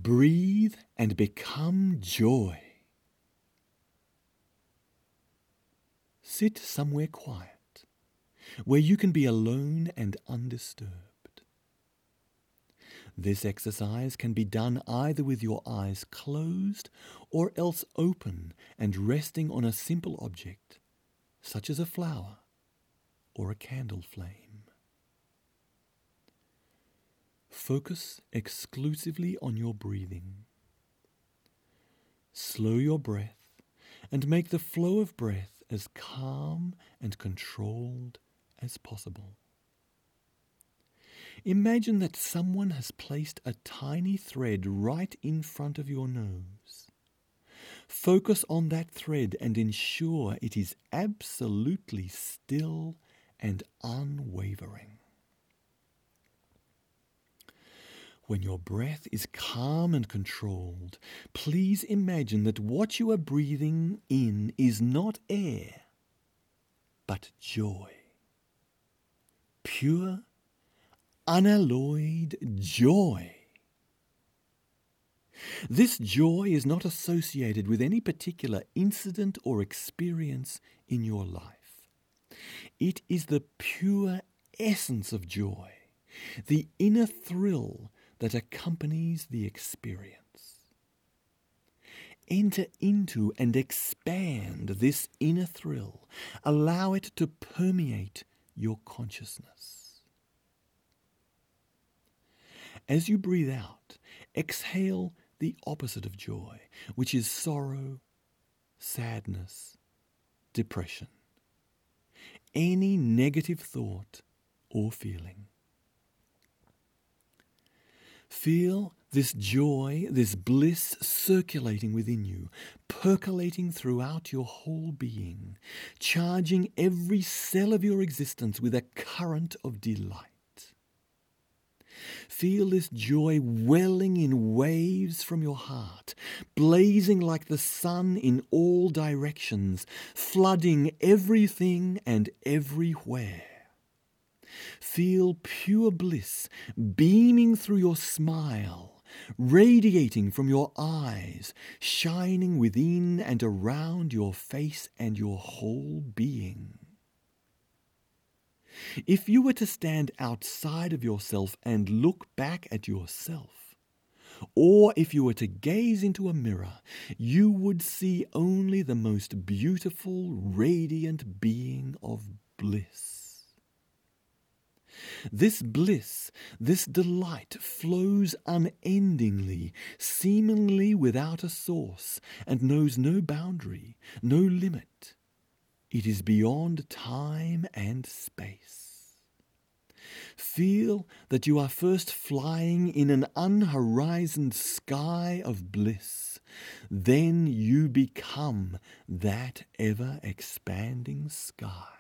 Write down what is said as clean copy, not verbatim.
Breathe and become joy. Sit somewhere quiet, where you can be alone and undisturbed. This exercise can be done either with your eyes closed or else open and resting on a simple object, such as a flower or a candle flame. Focus exclusively on your breathing. Slow your breath and make the flow of breath as calm and controlled as possible. Imagine that someone has placed a tiny thread right in front of your nose. Focus on that thread and ensure it is absolutely still and unwavering. When your breath is calm and controlled, please imagine that what you are breathing in is not air, but joy. Pure, unalloyed joy. This joy is not associated with any particular incident or experience in your life. It is the pure essence of joy, the inner thrill that accompanies the experience. Enter into and expand this inner thrill. Allow it to permeate your consciousness. As you breathe out, exhale the opposite of joy, which is sorrow, sadness, depression, any negative thought or feeling. Feel this joy, this bliss circulating within you, percolating throughout your whole being, charging every cell of your existence with a current of delight. Feel this joy welling in waves from your heart, blazing like the sun in all directions, flooding everything and everywhere. Feel pure bliss beaming through your smile, radiating from your eyes, shining within and around your face and your whole being. If you were to stand outside of yourself and look back at yourself, or if you were to gaze into a mirror, you would see only the most beautiful, radiant being of bliss. This bliss, this delight flows unendingly, seemingly without a source, and knows no boundary, no limit. It is beyond time and space. Feel that you are first flying in an unhorizoned sky of bliss. Then you become that ever-expanding sky.